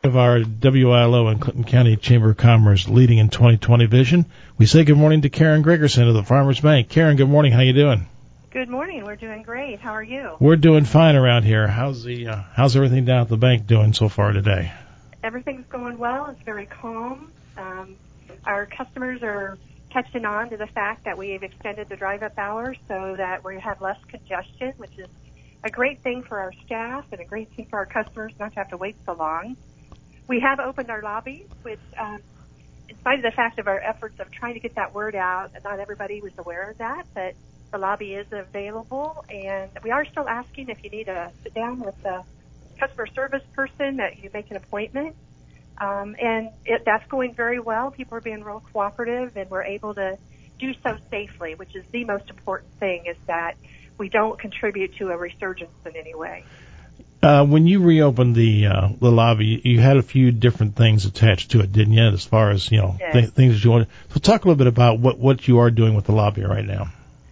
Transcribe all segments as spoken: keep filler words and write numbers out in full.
of our W I L O and Clinton County Chamber of Commerce leading in twenty twenty vision. We say good morning to Karen Gregerson of the Farmers Bank. Karen, good morning. How you doing? Good morning. We're doing great. How are you? We're doing fine around here. How's the uh, how's everything down at the bank doing so far today? Everything's going well. It's very calm. Um, our customers are catching on to the fact that we've extended the drive-up hours so that we have less congestion, which is a great thing for our staff and a great thing for our customers not to have to wait so long. We have opened our lobbies, which, um, in spite of the fact of our efforts of trying to get that word out, not everybody was aware of that, but the lobby is available, and we are still asking if you need to sit down with a customer service person that you make an appointment. Um, and it, that's going very well. People are being real cooperative, and we're able to do so safely, which is the most important thing, is that we don't contribute to a resurgence in any way. Uh, when you reopened the uh, the lobby, you had a few different things attached to it, didn't you? As far as you know, yes. th- things that you wanted. So talk a little bit about what, what you are doing with the lobby right now.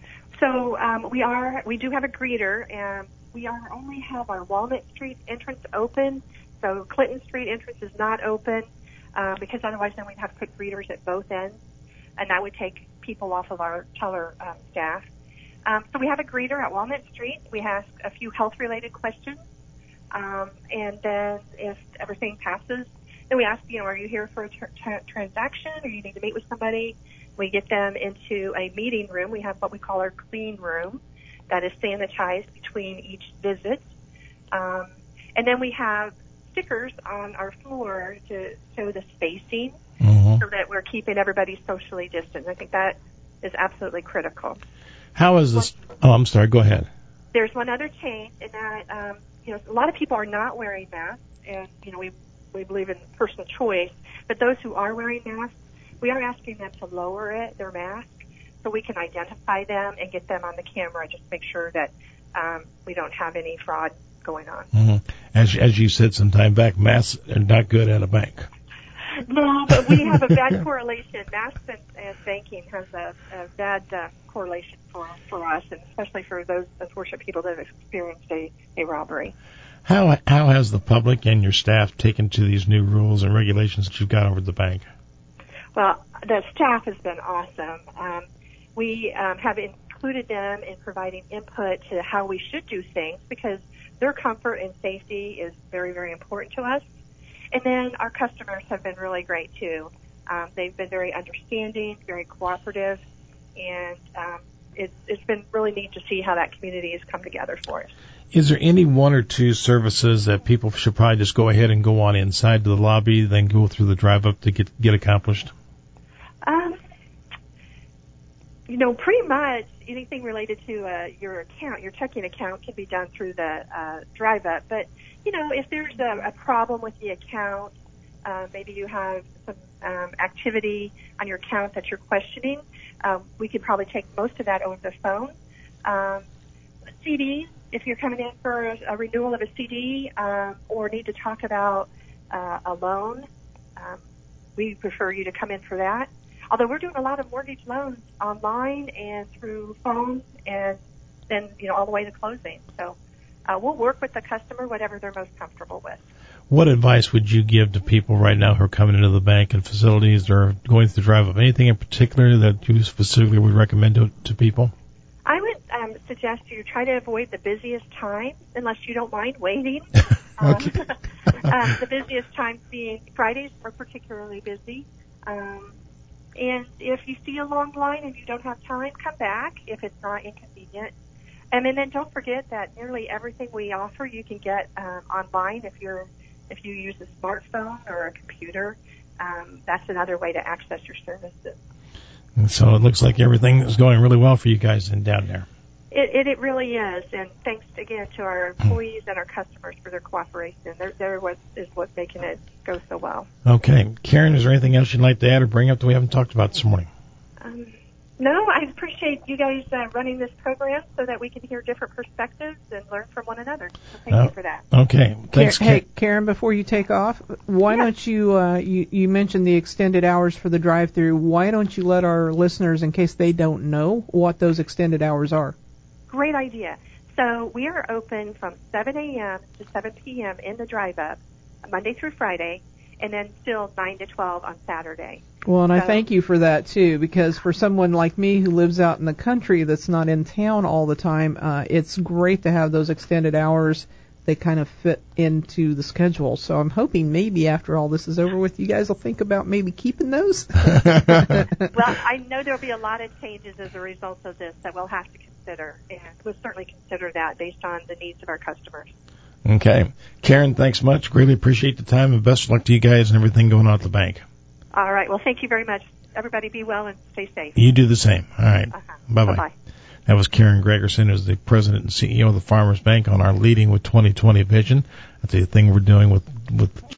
So um, we are we do have a greeter, and we are only have our Walnut Street entrance open. So Clinton Street entrance is not open uh, because otherwise then we'd have to put greeters at both ends, and that would take people off of our teller um, staff. Um, so we have a greeter at Walnut Street. We ask a few health-related questions, um, and then if everything passes, then we ask, you know, are you here for a tra- tra- transaction, or you need to meet with somebody? We get them into a meeting room. We have what we call our clean room that is sanitized between each visit. Um, and then we have stickers on our floor to show the spacing mm-hmm. so that we're keeping everybody socially distant. I think that is absolutely critical. How is this? Oh, I'm sorry. Go ahead. There's one other change in that, um, you know, a lot of people are not wearing masks, and, you know, we, we believe in personal choice. But those who are wearing masks, we are asking them to lower it, their mask, so we can identify them and get them on the camera, just to make sure that um, we don't have any fraud going on. Mm-hmm. As, as you said some time back, masks are not good at a bank. No, but we have a bad correlation. Masks and, and banking has a, a bad uh, correlation for for us, and especially for those unfortunate people that have experienced a, a robbery. How how has the public and your staff taken to these new rules and regulations that you've got over at the bank? Well, the staff has been awesome. Um, we um, have included them in providing input to how we should do things because their comfort and safety is very, very important to us. And then our customers have been really great, too. Um, they've been very understanding, very cooperative, and um, it's, it's been really neat to see how that community has come together for us. Is there any one or two services that people should probably just go ahead and go on inside to the lobby, then go through the drive-up to get get accomplished? Um, you know, pretty much anything related to uh, your account, your checking account, can be done through the uh, drive-up. But, you know, if there's a, a problem with the account, uh, maybe you have some um, activity on your account that you're questioning, um, we could probably take most of that over the phone. Um, C Ds, if you're coming in for a, a renewal of a C D um, or need to talk about uh, a loan, um, we prefer you to come in for that. Although we're doing a lot of mortgage loans online and through phone and then, you know, all the way to closing. So uh, we'll work with the customer, whatever they're most comfortable with. What advice would you give to people right now who are coming into the bank and facilities or going through the drive-up? Anything in particular that you specifically would recommend to, to people? I would um, suggest you try to avoid the busiest time, unless you don't mind waiting. Okay. um, um, the busiest times being Fridays are particularly busy. Um, and if you see a long line and you don't have time, come back if it's not inconvenient. And then, then don't forget that nearly everything we offer you can get um, online if you're if you use a smartphone or a computer. Um, that's another way to access your services. And so it looks like everything is going really well for you guys in down there. It, it, it really is, and thanks again to our employees and our customers for their cooperation. They're, they're what is what's making it go so well. Okay. Karen, is there anything else you'd like to add or bring up that we haven't talked about this morning? Um, no, I appreciate you guys uh, running this program so that we can hear different perspectives and learn from one another. So thank uh, you for that. Okay. Thanks, Karen. Hey, Karen, before you take off, why yeah. don't you, uh, you, you mentioned the extended hours for the drive-thru. Why don't you let our listeners, in case they don't know, what those extended hours are? Great idea. So we are open from seven a.m. to seven p.m. in the drive-up, Monday through Friday, and then still nine to twelve on Saturday. Well, and I So- thank you for that, too, because for someone like me who lives out in the country that's not in town all the time, uh, it's great to have those extended hours. They kind of fit into the schedule. So I'm hoping maybe after all this is over with, you guys will think about maybe keeping those. Well, I know there'll be a lot of changes as a result of this that we'll have to consider, and we'll certainly consider that based on the needs of our customers. Okay. Karen, thanks much. Greatly appreciate the time, and best of luck to you guys and everything going on at the bank. All right. Well, thank you very much. Everybody be well and stay safe. You do the same. All right. Uh-huh. Bye-bye. Bye-bye. That was Karen Gregerson, who's the president and C E O of the Farmers Bank, on our Leading with twenty twenty vision. That's the thing we're doing with, with